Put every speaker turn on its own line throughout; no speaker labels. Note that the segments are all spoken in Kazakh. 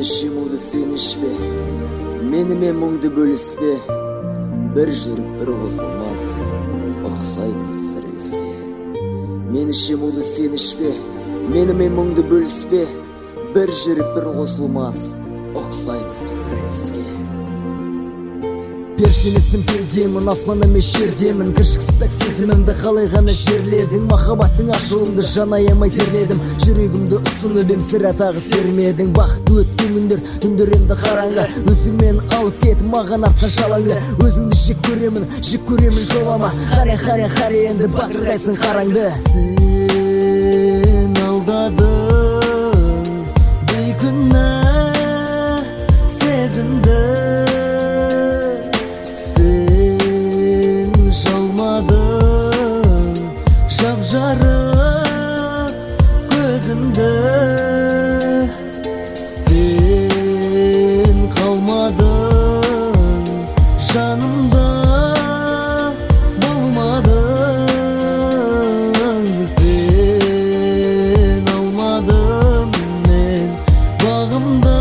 ішемуді сен ішпе, менімен мұңды бөліспе, бір жүріп бір қосылмас, ұқсаймыз біз іреске. Мен ішемуді сен ішпе, менімен мұңды бөліспе, бір жүріп бір қосылмас, ұқсаймыз біз іреске. Першемеспін пердемін, аспан емес жердемін, кіршіксіпәк сезімімді қалай ғана жерледің, махаббаттың ашуымды жан аямай терледім, жүрегімді ұсынып ем сірә тағы сермедің. Бақытты өткен күндер, түндер енді қараңғы, өзіңмен алып кетіп маған артқан жалаңды. Өзіңді жек көремін жолама, харе енді бақырғайсың қараңды. Сен алдадың бейкүнә сезімді, жап-жарық көзімді, сен қалмадың жанымда, болмадың, сен алмадың мен бағымда,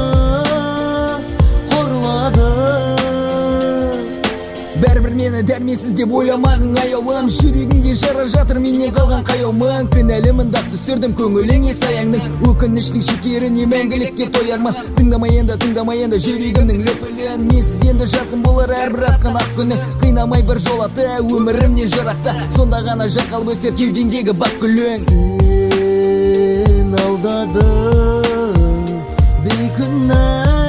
қорладың. Бәрібір мені дәрменсіз деп ойламағың аяулым, жүрегіңде жара жатыр менен қалған қаяумын. Кінәлімін дақ түсірдім көңіліңе саяңның, өкініштің шекеріне мәңгілікке тоярмын. Тыңдамай енді жүрегімнің лөпілін, менсіз енді жарқын болар әрбір атқан ақ күні. Қинамай бір жолаты өмірімнен жырақта, сонда ғана жарқалып өсер кеудеңдегі бақ гүлің. Сен алдадың бейкүнә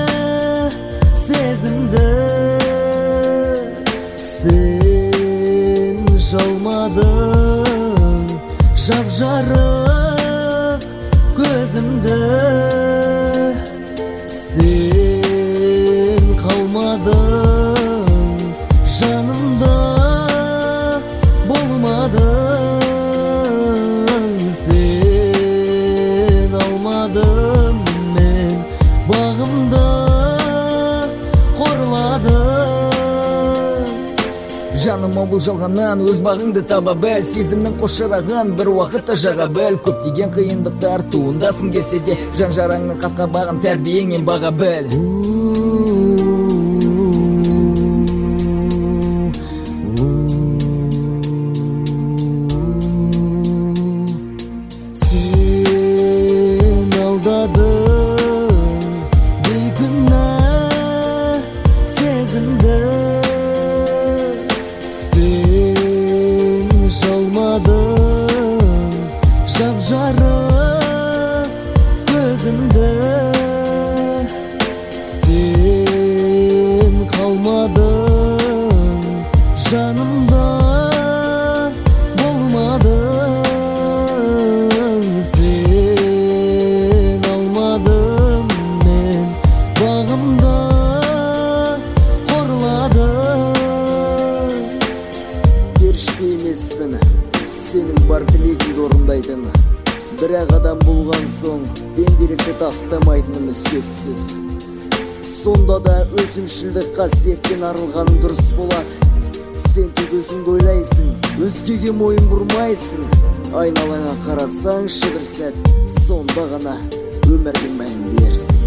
сезімді, сен жалмадың жап-жарық көзімді, сен қалмадың жанымда, болмадың, сен алмадың мен бағымда, қорладың. Жаныма бұл жалғаннан өз бағыңды таба біл, сезімнің қошырағын бір уақытта жаға біл. Көптеген қиындықтар туындасын келсе де, жан жараңның қасқа бағын тәрбиеңмен баға біл. Сен алдадың бейкүнә сезімді, сен жалмадың жап-жарық көзімді, сен қалмадың жанымда, болмадың, сен алмадың мен бағымда, қорладың. Періште емеспін, сенің бар тілегіңді орындайтын, бірақ адам болған соң пенделікті тастамайтынымыз сөзсіз. Сонда да өзімшілдік қасиеттен арылғаның дұрыс болады. Сен тек өзіңді ойлайсың, өзгеге мойын бұрмайсың. Айналаңа қарасаң бір сәт, сонда ғана өмірдің мәнін берсің.